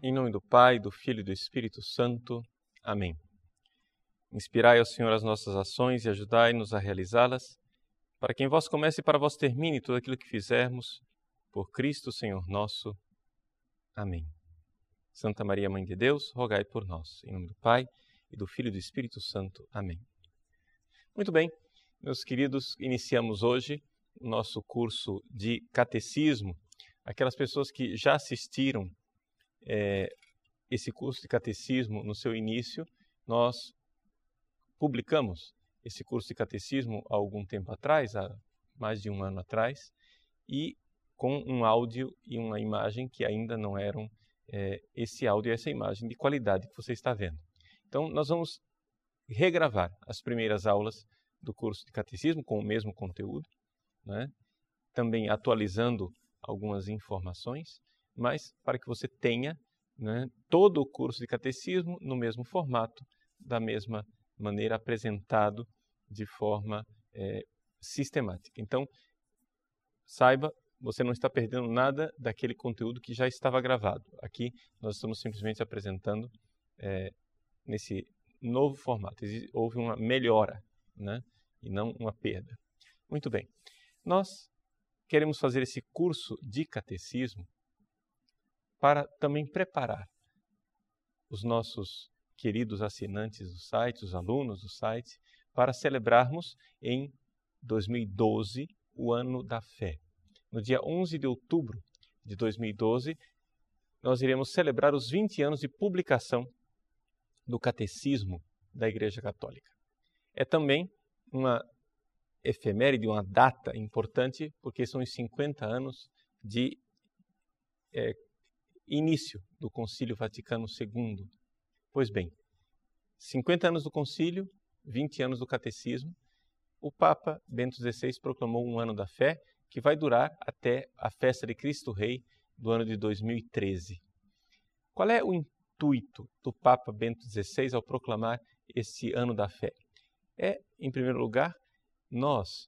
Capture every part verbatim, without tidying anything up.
Em nome do Pai, do Filho e do Espírito Santo. Amém. Inspirai ao Senhor as nossas ações e ajudai-nos a realizá-las, para que em vós comece e para vós termine tudo aquilo que fizermos, por Cristo Senhor nosso. Amém. Santa Maria, Mãe de Deus, rogai por nós. Em nome do Pai, e do Filho e do Espírito Santo. Amém. Muito bem, meus queridos, iniciamos hoje o nosso curso de Catecismo. Aquelas pessoas que já assistiram é, esse curso de Catecismo no seu início, nós publicamos esse curso de Catecismo há algum tempo atrás, há mais de um ano atrás, e com um áudio e uma imagem que ainda não eram é, esse áudio e essa imagem de qualidade que você está vendo. Então, nós vamos regravar as primeiras aulas do curso de Catecismo com o mesmo conteúdo, né? Também atualizando algumas informações, mas para que você tenha, né, todo o curso de Catecismo no mesmo formato, da mesma maneira apresentado de forma é, sistemática. Então, saiba, você não está perdendo nada daquele conteúdo que já estava gravado. Aqui nós estamos simplesmente apresentando é, nesse novo formato. Houve uma melhora, né? E não uma perda. Muito bem. Nós queremos fazer esse curso de catecismo para também preparar os nossos queridos assinantes do site, os alunos do site, para celebrarmos em dois mil e doze o Ano da Fé. No dia onze de outubro de dois mil e doze, nós iremos celebrar os vinte anos de publicação do Catecismo da Igreja Católica. É também uma efeméride, uma data importante, porque são os cinquenta anos de é, início do Concílio Vaticano segundo. Pois bem, cinquenta anos do Concílio, vinte anos do Catecismo, o Papa Bento dezesseis proclamou um ano da fé que vai durar até a festa de Cristo Rei do ano de dois mil e treze. Qual é o intuito do Papa Bento dezesseis ao proclamar esse ano da fé? É, em primeiro lugar, nós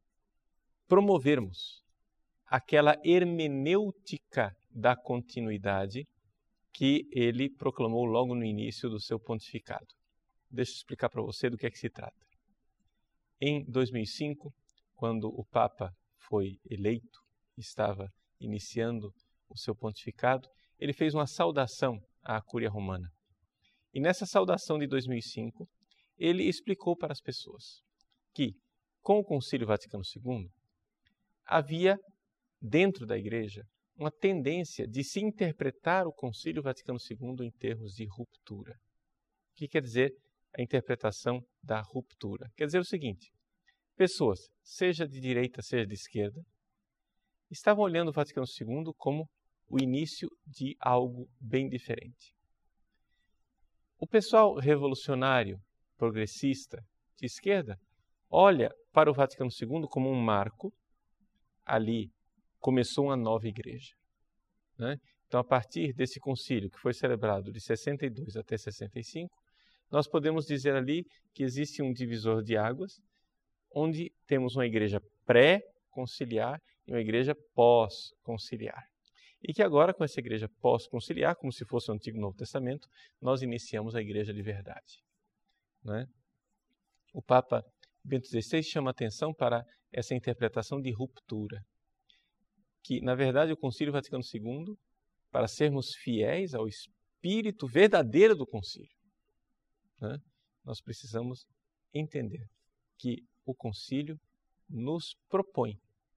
promovermos aquela hermenêutica da continuidade que ele proclamou logo no início do seu pontificado. Deixa eu explicar para você do que é que se trata. Em dois mil e cinco, quando o Papa foi eleito, estava iniciando o seu pontificado, ele fez uma saudação à Cúria Romana. E nessa saudação de dois mil e cinco, ele explicou para as pessoas que, com o Concílio Vaticano segundo, havia, dentro da Igreja, uma tendência de se interpretar o Concílio Vaticano segundo em termos de ruptura. O que quer dizer a interpretação da ruptura? Quer dizer o seguinte: pessoas, seja de direita, seja de esquerda, estavam olhando o Vaticano segundo como o início de algo bem diferente. O pessoal revolucionário, progressista, de esquerda, olha para o Vaticano segundo como um marco. Ali começou uma nova igreja, né? Então, a partir desse concílio que foi celebrado de sessenta e dois até sessenta e cinco, nós podemos dizer ali que existe um divisor de águas, onde temos uma igreja pré-conciliar e uma igreja pós-conciliar. E que agora, com essa igreja pós-conciliar, como se fosse o Antigo e Novo Testamento, nós iniciamos a igreja de verdade, né? O Papa Bento dezesseis chama atenção para essa interpretação de ruptura, que, na verdade, o Concílio Vaticano segundo, para sermos fiéis ao espírito verdadeiro do concílio, né, nós precisamos entender que o concílio nos propõe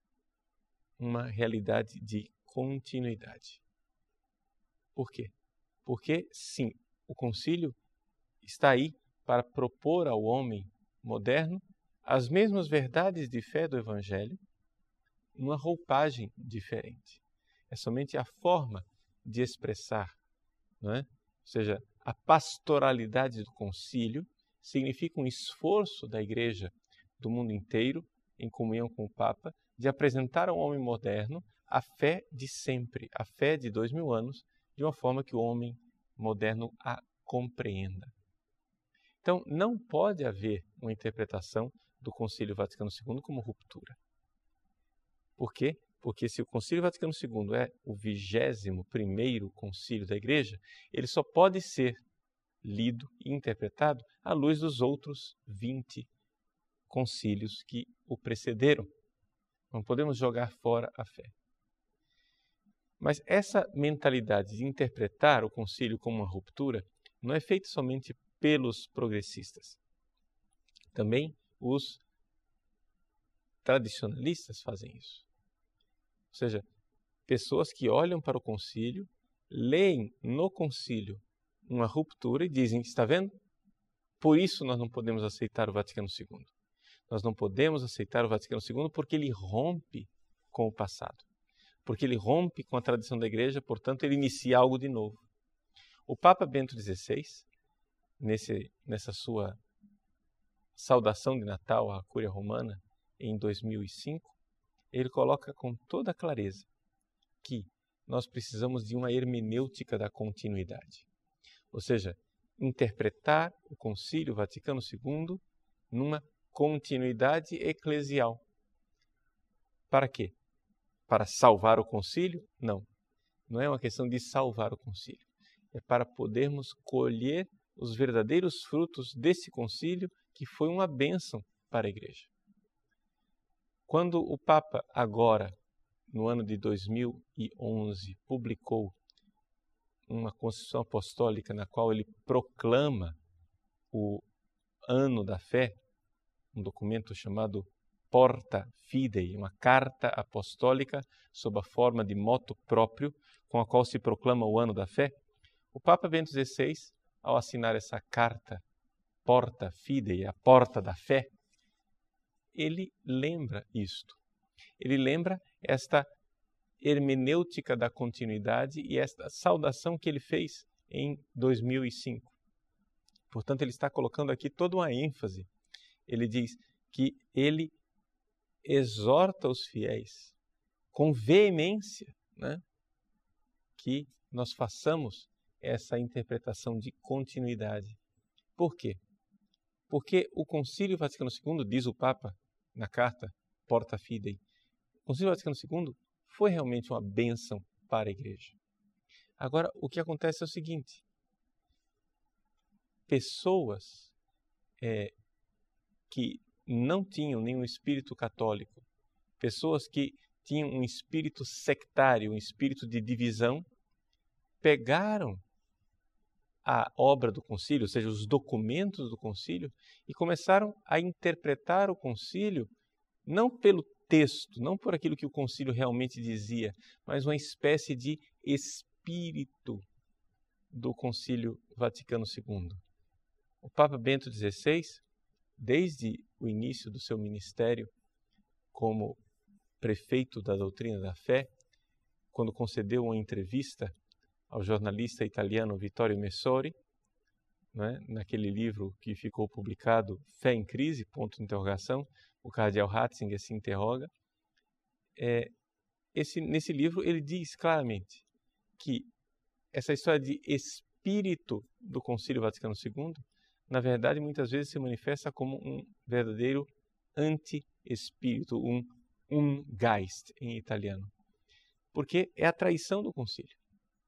uma realidade de continuidade. Por quê? Porque, sim, o concílio está aí para propor ao homem moderno as mesmas verdades de fé do Evangelho, numa roupagem diferente. É somente a forma de expressar, não é? Ou seja, a pastoralidade do concílio significa um esforço da Igreja do mundo inteiro, em comunhão com o Papa, de apresentar ao homem moderno a fé de sempre, a fé de dois mil anos, de uma forma que o homem moderno a compreenda. Então, não pode haver uma interpretação do Concílio Vaticano segundo como ruptura. Por quê? Porque se o Concílio Vaticano segundo é o vigésimo primeiro concílio da Igreja, ele só pode ser lido e interpretado à luz dos outros vinte concílios que o precederam. Não podemos jogar fora a fé. Mas essa mentalidade de interpretar o concílio como uma ruptura não é feita somente pelos progressistas. Também os tradicionalistas fazem isso. Ou seja, pessoas que olham para o concílio, leem no concílio uma ruptura e dizem, está vendo? Por isso nós não podemos aceitar o Vaticano segundo. Nós não podemos aceitar o Vaticano segundo porque ele rompe com o passado. Porque ele rompe com a tradição da Igreja, portanto, ele inicia algo de novo. O Papa Bento dezesseis, nesse, nessa sua saudação de Natal à Cúria Romana, em dois mil e cinco, ele coloca com toda clareza que nós precisamos de uma hermenêutica da continuidade. Ou seja, interpretar o Concílio Vaticano segundo numa continuidade eclesial. Para quê? Para salvar o concílio? Não. Não é uma questão de salvar o concílio. É para podermos colher os verdadeiros frutos desse concílio que foi uma bênção para a Igreja. Quando o Papa agora, no ano de dois mil e onze, publicou uma Constituição Apostólica na qual ele proclama o Ano da Fé, um documento chamado Porta Fidei, uma carta apostólica sob a forma de moto próprio, com a qual se proclama o Ano da Fé, o Papa Bento dezesseis, ao assinar essa carta Porta Fidei, a porta da fé, ele lembra isto. Ele lembra esta hermenêutica da continuidade e esta saudação que ele fez em dois mil e cinco. Portanto, ele está colocando aqui toda uma ênfase. Ele diz que ele exorta os fiéis com veemência, né, que nós façamos essa interpretação de continuidade. Por quê? Porque o Concílio Vaticano segundo, diz o Papa na carta Porta Fidei, o Concílio Vaticano segundo foi realmente uma bênção para a Igreja. Agora, o que acontece é o seguinte: pessoas é, que não tinham nenhum espírito católico, pessoas que tinham um espírito sectário, um espírito de divisão, pegaram a obra do concílio, ou seja, os documentos do concílio, e começaram a interpretar o concílio não pelo texto, não por aquilo que o concílio realmente dizia, mas uma espécie de espírito do Concílio Vaticano segundo. O Papa Bento dezesseis, desde o início do seu ministério como prefeito da doutrina da fé, quando concedeu uma entrevista ao jornalista italiano Vittorio Messori, né, naquele livro que ficou publicado, Fé em Crise, ponto de interrogação, o cardeal Ratzinger se interroga, é, esse, nesse livro ele diz claramente que essa história de espírito do Concílio Vaticano segundo, na verdade, muitas vezes se manifesta como um verdadeiro anti-espírito, um Ungeist em italiano, porque é a traição do concílio.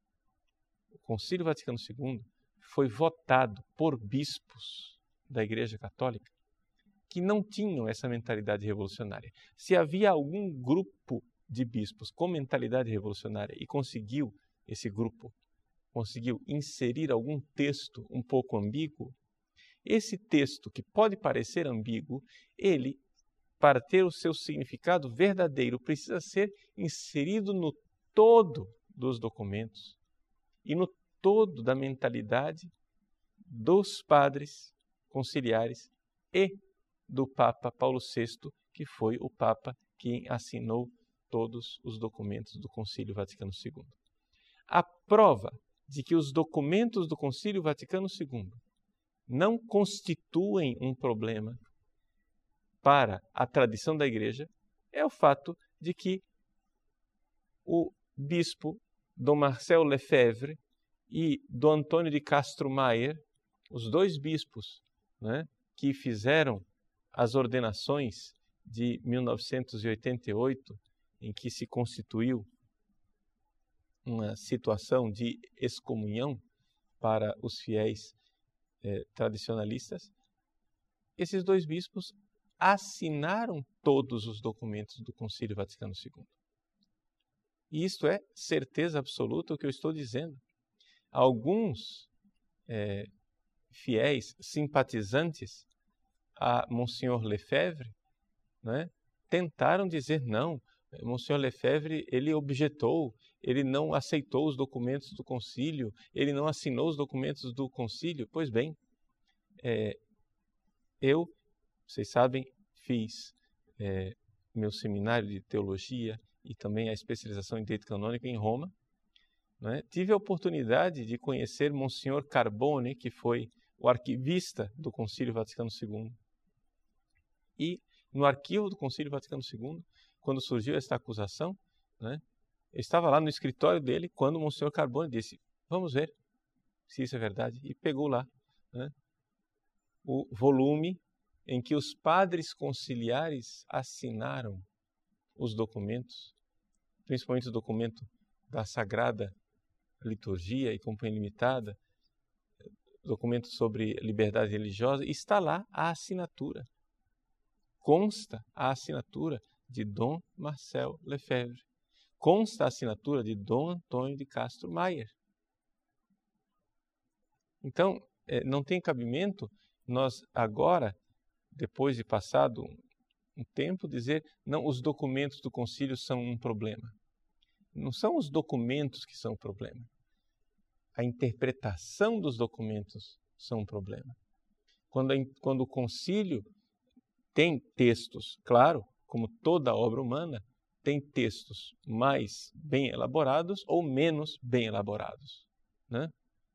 O Concílio Vaticano segundo foi votado por bispos da Igreja Católica que não tinham essa mentalidade revolucionária. Se havia algum grupo de bispos com mentalidade revolucionária e conseguiu, esse grupo, conseguiu inserir algum texto um pouco ambíguo, esse texto, que pode parecer ambíguo, ele, para ter o seu significado verdadeiro, precisa ser inserido no todo dos documentos e no todo da mentalidade dos padres conciliares e do Papa Paulo sexto, que foi o Papa que assinou todos os documentos do Concílio Vaticano segundo. A prova de que os documentos do Concílio Vaticano segundo não constituem um problema para a tradição da Igreja é o fato de que o bispo Dom Marcel Lefebvre e Dom Antônio de Castro Maier, os dois bispos, né, que fizeram as ordenações de mil novecentos e oitenta e oito em que se constituiu uma situação de excomunhão para os fiéis eh, tradicionalistas, esses dois bispos assinaram todos os documentos do Concílio Vaticano segundo. E isto é certeza absoluta o que eu estou dizendo. Alguns é, fiéis simpatizantes a Monsenhor Lefebvre, né, tentaram dizer não, Monsenhor Lefebvre ele objetou, ele não aceitou os documentos do concílio, ele não assinou os documentos do concílio. Pois bem, é, eu, vocês sabem, fiz é, meu seminário de teologia e também a especialização em direito canônico em Roma. Né? Tive a oportunidade de conhecer Monsenhor Carbone, que foi o arquivista do Concílio Vaticano segundo. E no arquivo do Concílio Vaticano segundo, quando surgiu esta acusação, né, eu estava lá no escritório dele quando o Monsenhor Carbone disse, vamos ver se isso é verdade. E pegou lá, né, o volume em que os padres conciliares assinaram os documentos, principalmente o documento da Sagrada Liturgia e Companhia Limitada, documento sobre liberdade religiosa, está lá a assinatura. Consta a assinatura de Dom Marcel Lefebvre. Consta a assinatura de Dom Antônio de Castro Maier. Então, não tem cabimento nós agora, depois de passado um tempo, dizer não, os documentos do concílio são um problema. Não são os documentos que são o problema. A interpretação dos documentos são um problema. Quando, a, quando o concílio tem textos, claro, como toda obra humana, tem textos mais bem elaborados ou menos bem elaborados, né?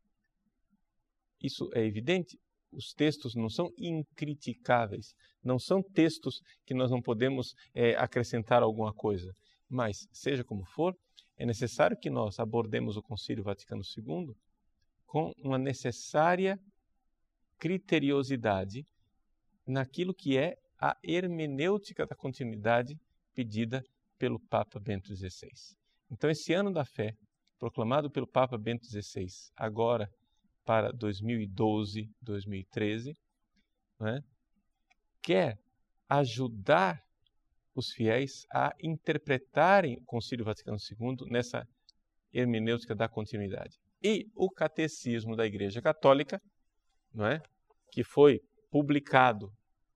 Isso é evidente. Os textos não são incriticáveis, não são textos que nós não podemos é, acrescentar alguma coisa. Mas, seja como for, é necessário que nós abordemos o Concílio Vaticano segundo com uma necessária criteriosidade naquilo que é a hermenêutica da continuidade pedida pelo Papa Bento dezesseis. Então, esse ano da fé, proclamado pelo Papa Bento dezesseis, agora para dois mil e doze, dois mil e treze, né, quer ajudar os fiéis a interpretarem o Concílio Vaticano segundo nessa hermenêutica da continuidade. E o Catecismo da Igreja Católica, não é, que foi publicado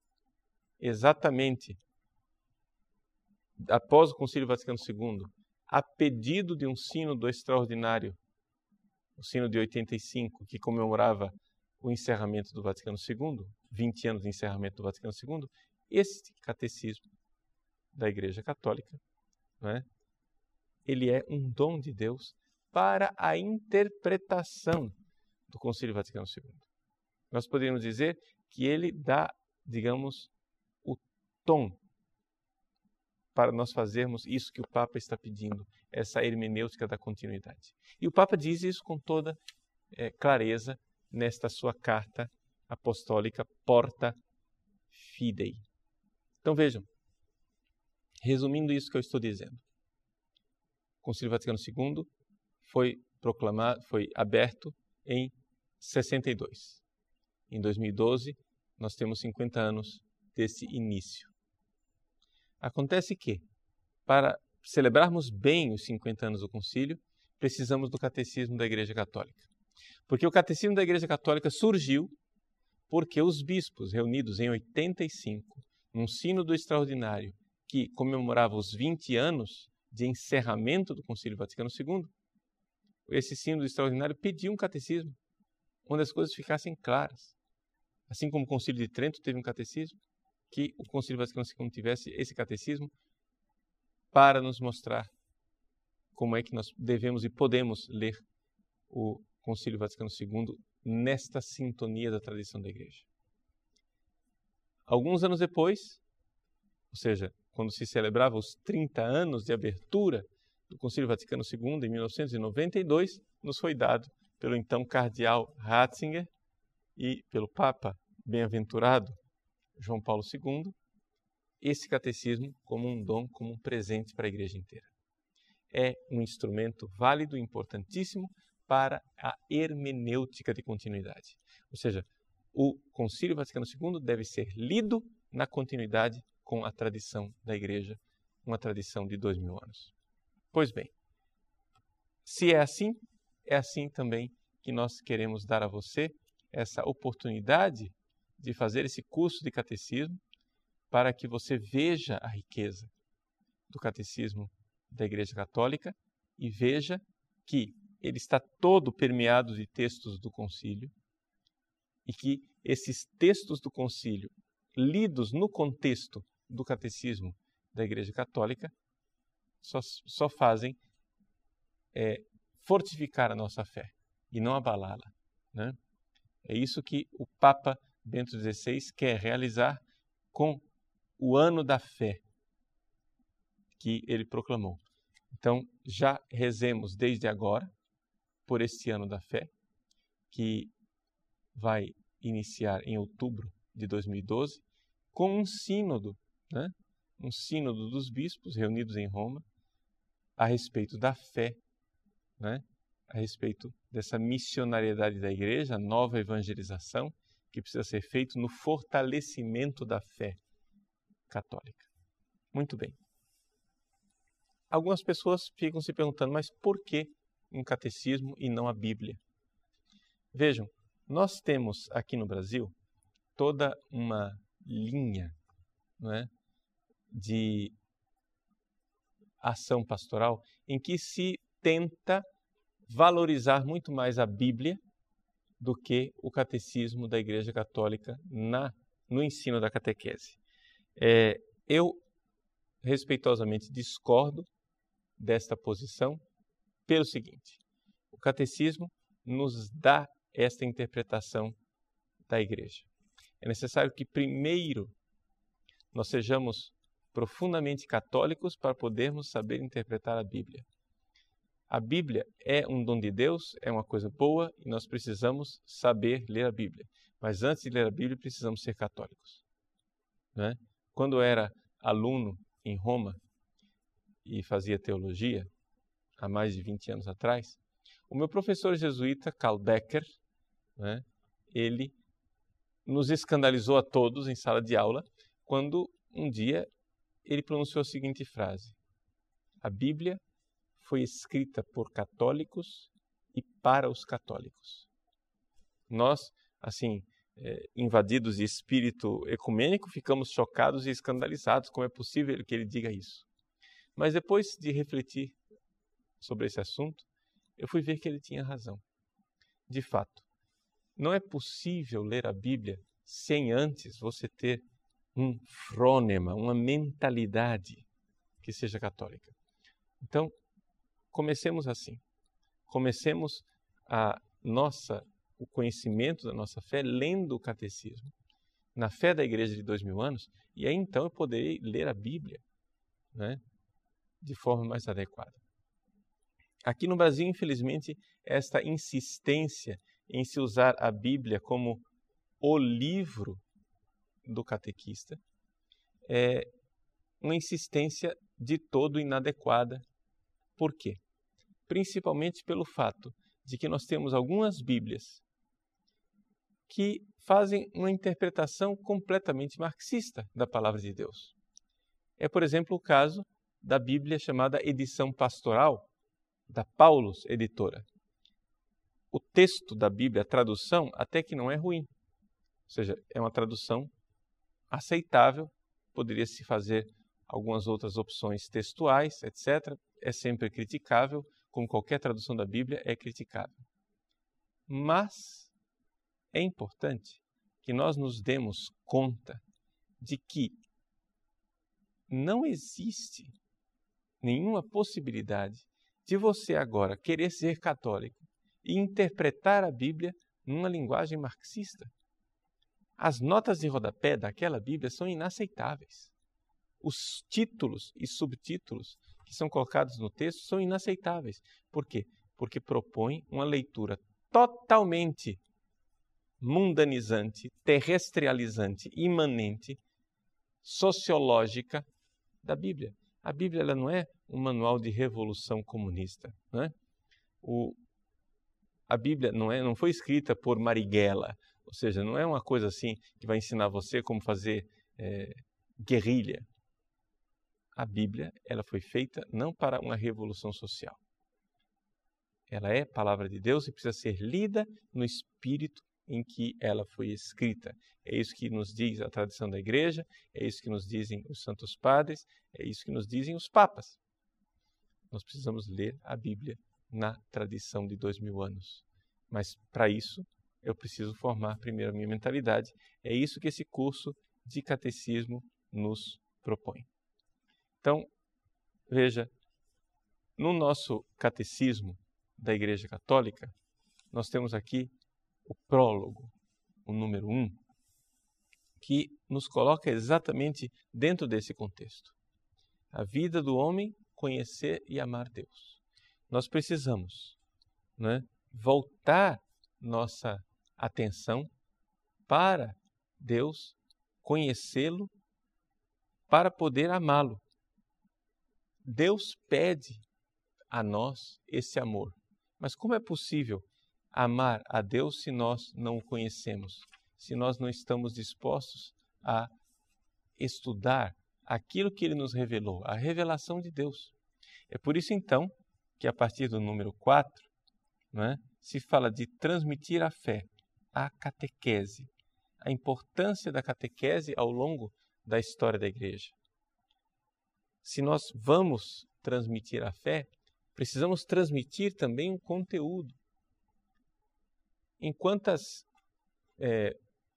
exatamente após o Concílio Vaticano segundo, a pedido de um sínodo extraordinário, o sínodo de oitenta e cinco, que comemorava o encerramento do Vaticano segundo, vinte anos de encerramento do Vaticano segundo, esse catecismo da Igreja Católica, não é? Ele é um dom de Deus para a interpretação do Concílio Vaticano segundo. Nós poderíamos dizer que ele dá, digamos, o tom para nós fazermos isso que o Papa está pedindo, essa hermenêutica da continuidade. E o Papa diz isso com toda é, clareza nesta sua carta apostólica Porta Fidei. Então vejam, resumindo isso que eu estou dizendo, o Concílio Vaticano segundo foi proclamado, foi aberto em sessenta e dois. Em dois mil e doze, nós temos cinquenta anos desse início. Acontece que, para celebrarmos bem os cinquenta anos do concílio, precisamos do Catecismo da Igreja Católica. Porque o Catecismo da Igreja Católica surgiu porque os bispos, reunidos em oitenta e cinco, num sínodo extraordinário que comemorava os vinte anos de encerramento do Concílio Vaticano segundo, esse sínodo extraordinário pediu um catecismo onde as coisas ficassem claras. Assim como o Concílio de Trento teve um catecismo, que o Concílio Vaticano segundo tivesse esse catecismo para nos mostrar como é que nós devemos e podemos ler o Concílio Vaticano segundo nesta sintonia da tradição da Igreja. Alguns anos depois, ou seja, quando se celebrava os trinta anos de abertura do Concílio Vaticano segundo, em mil novecentos e noventa e dois, nos foi dado pelo então cardeal Ratzinger e pelo Papa bem-aventurado João Paulo segundo, esse catecismo como um dom, como um presente para a igreja inteira. É um instrumento válido, importantíssimo para a hermenêutica de continuidade. Ou seja, o Concílio Vaticano segundo deve ser lido na continuidade com a tradição da igreja, uma tradição de dois mil anos. Pois bem, se é assim, é assim também que nós queremos dar a você essa oportunidade de fazer esse curso de catecismo para que você veja a riqueza do catecismo da Igreja Católica e veja que ele está todo permeado de textos do concílio e que esses textos do concílio, lidos no contexto do catecismo da Igreja Católica, só, só fazem é, fortificar a nossa fé e não abalá-la, né? É isso que o Papa Bento dezesseis quer realizar com o ano da fé que ele proclamou. Então, já rezemos desde agora por este ano da fé, que vai iniciar em outubro de dois mil e doze, com um sínodo, né? um sínodo dos bispos reunidos em Roma, a respeito da fé, né? a respeito dessa missionariedade da igreja, a nova evangelização, que precisa ser feito no fortalecimento da fé católica. Muito bem. Algumas pessoas ficam se perguntando, mas por que um catecismo e não a Bíblia? Vejam, nós temos aqui no Brasil toda uma linha, não é, de ação pastoral em que se tenta valorizar muito mais a Bíblia do que o catecismo da Igreja Católica na, no ensino da catequese. É, eu respeitosamente discordo desta posição pelo seguinte: o catecismo nos dá esta interpretação da Igreja. É necessário que primeiro nós sejamos profundamente católicos para podermos saber interpretar a Bíblia. A Bíblia é um dom de Deus, é uma coisa boa e nós precisamos saber ler a Bíblia. Mas antes de ler a Bíblia, precisamos ser católicos, né? Quando eu era aluno em Roma e fazia teologia, há mais de vinte anos atrás, o meu professor jesuíta, Karl Becker, né, ele nos escandalizou a todos em sala de aula quando um dia ele pronunciou a seguinte frase: a Bíblia foi escrita por católicos e para os católicos. Nós, assim, é, invadidos de espírito ecumênico, ficamos chocados e escandalizados. Como é possível que ele diga isso? Mas depois de refletir sobre esse assunto, eu fui ver que ele tinha razão. De fato, não é possível ler a Bíblia sem antes você ter um frônema, uma mentalidade que seja católica. Então, comecemos assim. Comecemos a nossa, o conhecimento da nossa fé lendo o catecismo, na fé da igreja de dois mil anos, e aí então eu poderei ler a Bíblia, né, de forma mais adequada. Aqui no Brasil, infelizmente, esta insistência em se usar a Bíblia como o livro do catequista é uma insistência de todo inadequada. Por quê? Principalmente pelo fato de que nós temos algumas Bíblias que fazem uma interpretação completamente marxista da Palavra de Deus. É, por exemplo, o caso da Bíblia chamada Edição Pastoral, da Paulus Editora. O texto da Bíblia, a tradução, até que não é ruim. Ou seja, é uma tradução aceitável, poderia-se fazer algumas outras opções textuais, etcétera. É sempre criticável, como qualquer tradução da Bíblia é criticável. Mas é importante que nós nos demos conta de que não existe nenhuma possibilidade de você agora querer ser católico e interpretar a Bíblia numa linguagem marxista. As notas de rodapé daquela Bíblia são inaceitáveis. Os títulos e subtítulos que são colocados no texto são inaceitáveis. Por quê? Porque propõem uma leitura totalmente mundanizante, terrestrializante, imanente, sociológica da Bíblia. A Bíblia ela não é um manual de revolução comunista. Não é? O, a Bíblia não, é, não foi escrita por Marighella, ou seja, não é uma coisa assim que vai ensinar você como fazer é, guerrilha. A Bíblia ela foi feita não para uma revolução social. Ela é palavra de Deus e precisa ser lida no espírito em que ela foi escrita. É isso que nos diz a tradição da igreja, é isso que nos dizem os santos padres, é isso que nos dizem os papas. Nós precisamos ler a Bíblia na tradição de dois mil anos. Mas, para isso, eu preciso formar primeiro a minha mentalidade. É isso que esse curso de catecismo nos propõe. Então, veja, no nosso catecismo da Igreja Católica, nós temos aqui o prólogo, o número um, que nos coloca exatamente dentro desse contexto. A vida do homem, conhecer e amar Deus. Nós precisamos, né, voltar nossa atenção para Deus, conhecê-lo, para poder amá-lo. Deus pede a nós esse amor. Mas como é possível amar a Deus se nós não o conhecemos? Se nós não estamos dispostos a estudar aquilo que Ele nos revelou, a revelação de Deus. É por isso, então, que a partir do número quatro, não é, se fala de transmitir a fé, a catequese, a importância da catequese ao longo da história da Igreja. Se nós vamos transmitir a fé, precisamos transmitir também um conteúdo. Em quantas é,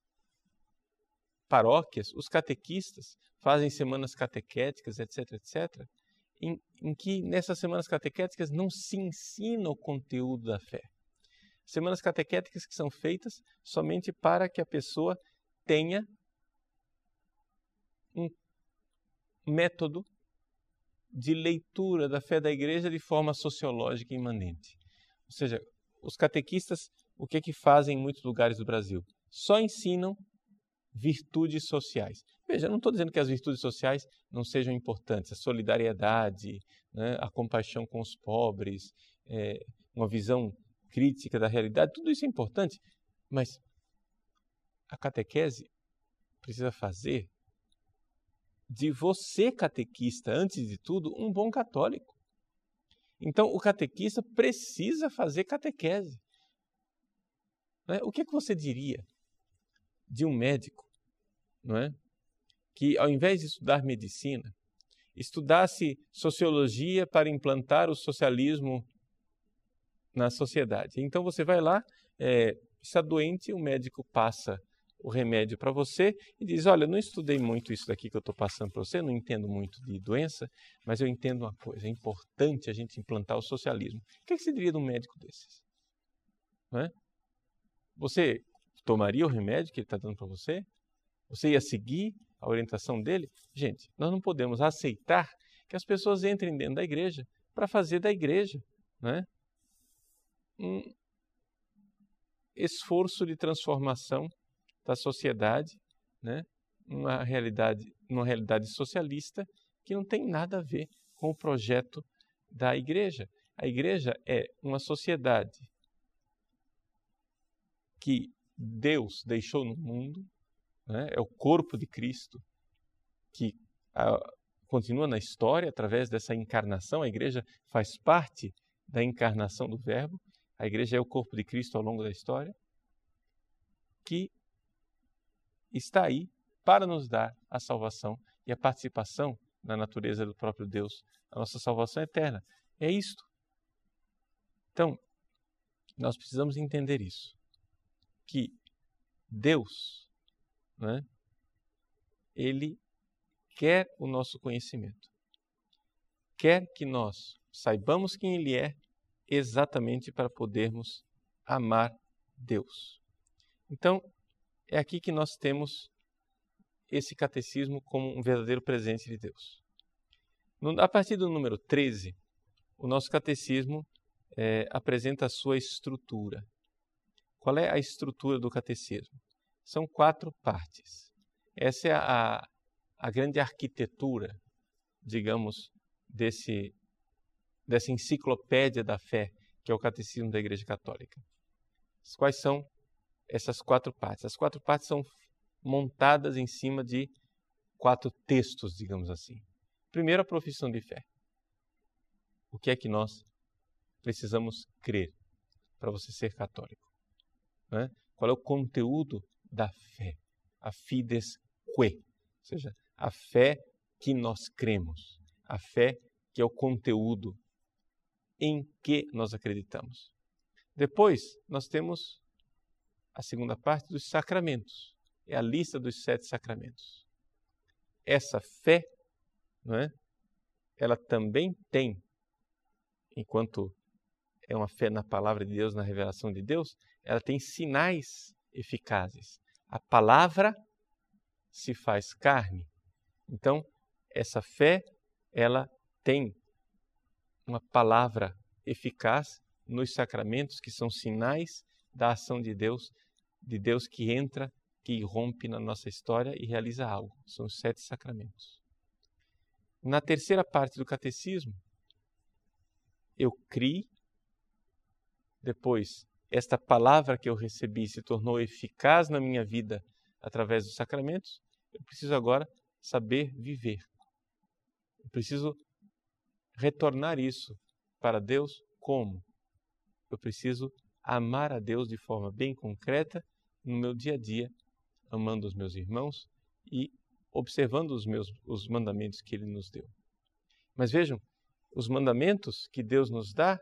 paróquias os catequistas fazem semanas catequéticas, etc, etcétera, em, em que nessas semanas catequéticas não se ensina o conteúdo da fé. Semanas catequéticas que são feitas somente para que a pessoa tenha um método de leitura da fé da igreja de forma sociológica imanente. Ou seja, os catequistas, o que é que fazem em muitos lugares do Brasil? Só ensinam virtudes sociais. Veja, eu não estou dizendo que as virtudes sociais não sejam importantes, a solidariedade, né, a compaixão com os pobres, é, uma visão crítica da realidade, tudo isso é importante, mas a catequese precisa fazer de você, catequista, antes de tudo, um bom católico. Então, o catequista precisa fazer catequese. Né? O que é que você diria de um médico, não é, que, ao invés de estudar medicina, estudasse sociologia para implantar o socialismo na sociedade? Então, você vai lá, é, está doente, o médico passa o remédio para você e diz, olha, não estudei muito isso daqui que eu estou passando para você, não entendo muito de doença, mas eu entendo uma coisa, é importante a gente implantar o socialismo. O que, é que você diria de um médico desses? Não é? Você tomaria o remédio que ele está dando para você? Você ia seguir a orientação dele? Gente, nós não podemos aceitar que as pessoas entrem dentro da igreja para fazer da igreja, não é, um esforço de transformação da sociedade, né, uma realidade, uma realidade socialista que não tem nada a ver com o projeto da igreja. A igreja é uma sociedade que Deus deixou no mundo, né, é o corpo de Cristo que a, continua na história através dessa encarnação. A igreja faz parte da encarnação do Verbo. A igreja é o corpo de Cristo ao longo da história, que está aí para nos dar a salvação e a participação na natureza do próprio Deus, a nossa salvação eterna. É isto. Então, nós precisamos entender isso, que Deus, né, Ele quer o nosso conhecimento, quer que nós saibamos quem Ele é, exatamente para podermos amar Deus. Então, é aqui que nós temos esse catecismo como um verdadeiro presente de Deus. No, a partir do número treze, o nosso catecismo é, apresenta a sua estrutura. Qual é a estrutura do catecismo? São quatro partes. Essa é a, a grande arquitetura, digamos, desse, dessa enciclopédia da fé, que é o Catecismo da Igreja Católica. Quais são essas quatro partes? As quatro partes são montadas em cima de quatro textos, digamos assim. Primeiro, a profissão de fé. O que é que nós precisamos crer para você ser católico? Né? Qual é o conteúdo da fé? A fides que, ou seja, a fé que nós cremos, a fé que é o conteúdo em que nós acreditamos. Depois, nós temos a segunda parte dos sacramentos, é a lista dos sete sacramentos. Essa fé, não é? Ela também tem, enquanto é uma fé na palavra de Deus, na revelação de Deus, ela tem sinais eficazes. A palavra se faz carne. Então, essa fé, ela tem uma palavra eficaz nos sacramentos, que são sinais da ação de Deus, de Deus que entra, que irrompe na nossa história e realiza algo. São os sete sacramentos. Na terceira parte do catecismo, eu criei, depois, esta palavra que eu recebi se tornou eficaz na minha vida através dos sacramentos, eu preciso agora saber viver. Eu preciso retornar isso para Deus como? Eu preciso amar a Deus de forma bem concreta no meu dia a dia, amando os meus irmãos e observando os, meus, os mandamentos que Ele nos deu. Mas vejam, os mandamentos que Deus nos dá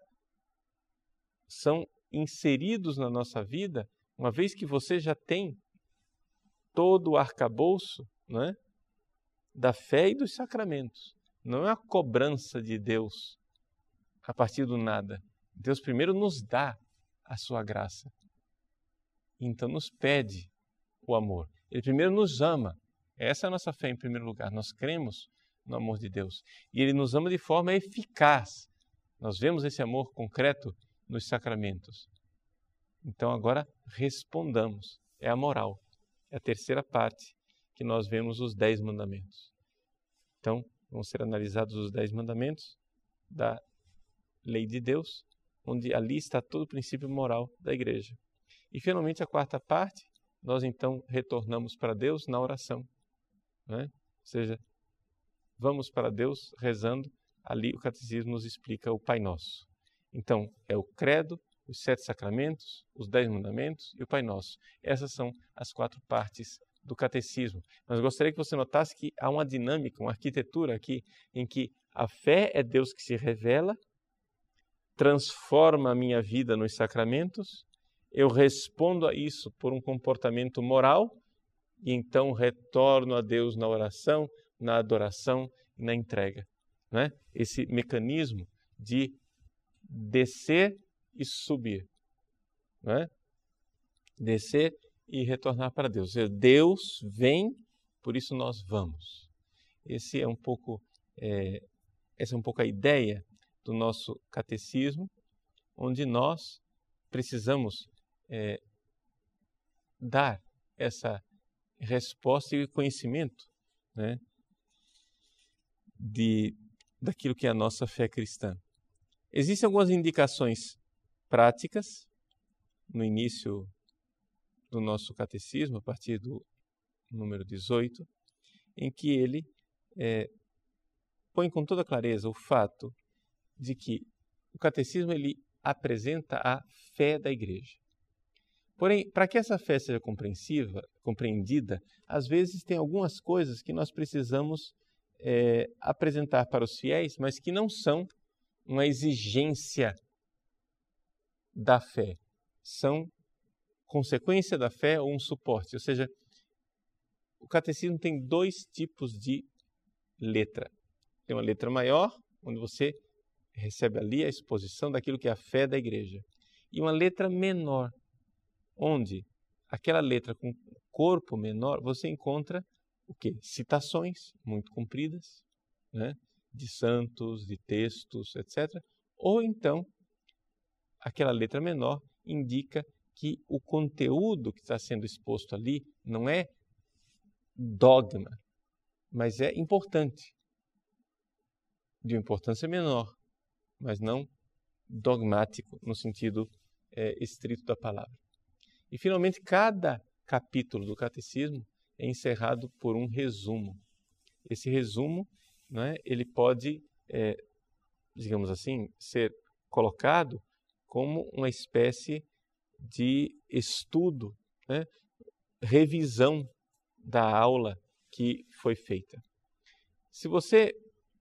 são inseridos na nossa vida, uma vez que você já tem todo o arcabouço, não é? Da fé e dos sacramentos. Não é a cobrança de Deus a partir do nada. Deus primeiro nos dá a sua graça. Então nos pede o amor. Ele primeiro nos ama. Essa é a nossa fé em primeiro lugar. Nós cremos no amor de Deus. E Ele nos ama de forma eficaz. Nós vemos esse amor concreto nos sacramentos. Então agora respondamos. É a moral. É a terceira parte que nós vemos os dez mandamentos. Então vão ser analisados os dez mandamentos da lei de Deus, onde ali está todo o princípio moral da igreja. E finalmente a quarta parte, nós então retornamos para Deus na oração. Né? Ou seja, vamos para Deus rezando, ali o catecismo nos explica o Pai Nosso. Então, é o credo, os sete sacramentos, os dez mandamentos e o Pai Nosso. Essas são as quatro partes do catecismo. Mas eu gostaria que você notasse que há uma dinâmica, uma arquitetura aqui, em que a fé é Deus que se revela, transforma a minha vida nos sacramentos, eu respondo a isso por um comportamento moral e então retorno a Deus na oração, na adoração e na entrega. Né? Esse mecanismo de descer e subir. Né? Descer e retornar para Deus. Deus vem, por isso nós vamos. Esse é um pouco, é, essa é um pouco a ideia do nosso catecismo, onde nós precisamos é, dar essa resposta e conhecimento, né, de, daquilo que é a nossa fé cristã. Existem algumas indicações práticas no início do nosso catecismo, a partir do número dezoito, em que ele é, põe com toda clareza o fato de que o catecismo ele apresenta a fé da igreja. Porém, para que essa fé seja compreensiva, compreendida, às vezes tem algumas coisas que nós precisamos é, apresentar para os fiéis, mas que não são uma exigência da fé. São consequência da fé ou um suporte. Ou seja, o catecismo tem dois tipos de letra. Tem uma letra maior, onde você recebe ali a exposição daquilo que é a fé da igreja. E uma letra menor, onde aquela letra com corpo menor, você encontra o quê? Citações muito compridas, né? De santos, de textos, etcétera. Ou então, aquela letra menor indica que o conteúdo que está sendo exposto ali não é dogma, mas é importante, de uma importância menor, mas não dogmático no sentido é, estrito da palavra. E, finalmente, cada capítulo do catecismo é encerrado por um resumo. Esse resumo, né, ele pode, é, digamos assim, ser colocado como uma espécie de estudo, né, revisão da aula que foi feita. Se você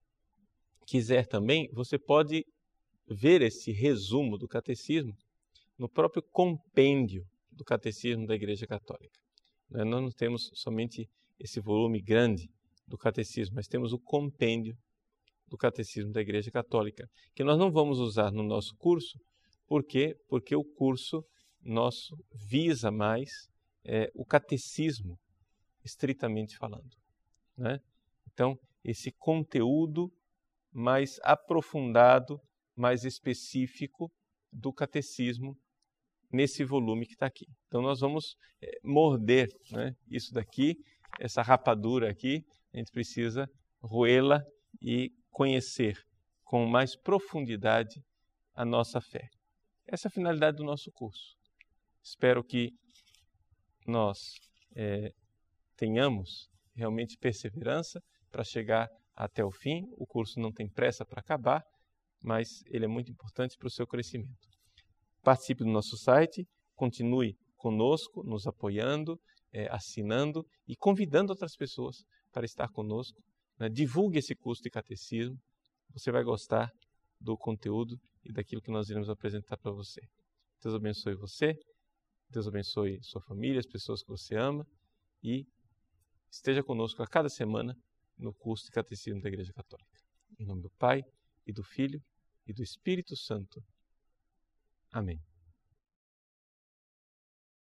quiser também, você pode ver esse resumo do catecismo no próprio compêndio do Catecismo da Igreja Católica. Nós não temos somente esse volume grande do catecismo, mas temos o compêndio do Catecismo da Igreja Católica, que nós não vamos usar no nosso curso. Por quê? Porque o curso nosso visa mais é, o catecismo, estritamente falando, né? Então, esse conteúdo mais aprofundado, mais específico do catecismo nesse volume que está aqui. Então, nós vamos é, morder, né, isso daqui, essa rapadura aqui, a gente precisa roê-la e conhecer com mais profundidade a nossa fé. Essa é a finalidade do nosso curso. Espero que nós é, tenhamos realmente perseverança para chegar até o fim. O curso não tem pressa para acabar, mas ele é muito importante para o seu crescimento. Participe do nosso site, continue conosco, nos apoiando, é, assinando e convidando outras pessoas para estar conosco. Né? Divulgue esse curso de catecismo, você vai gostar do conteúdo e daquilo que nós iremos apresentar para você. Deus abençoe você, Deus abençoe sua família, as pessoas que você ama e esteja conosco a cada semana no curso de Catecismo da Igreja Católica. Em nome do Pai, e do Filho, e do Espírito Santo. Amém.